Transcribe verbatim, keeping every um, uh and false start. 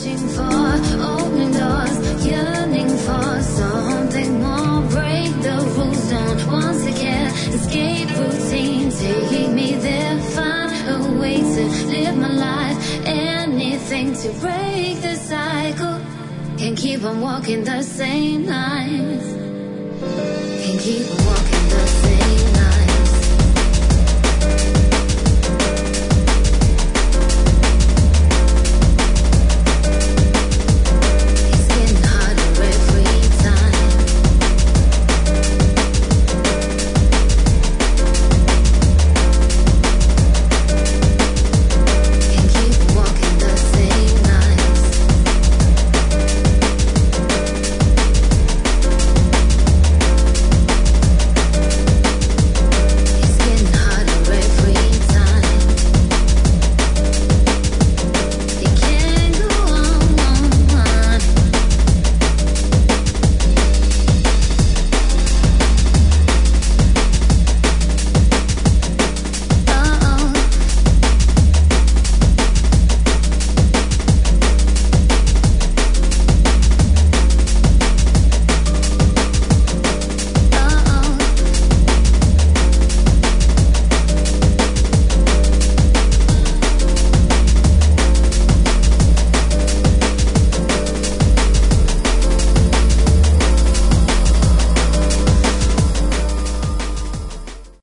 Searching for open doors, yearning for something more. Break the rules, don't want to get escape routine. Take me there, find a way to live my life. Anything to break the cycle. Can't keep on walking the same lines. Can't keep on walking the same lines.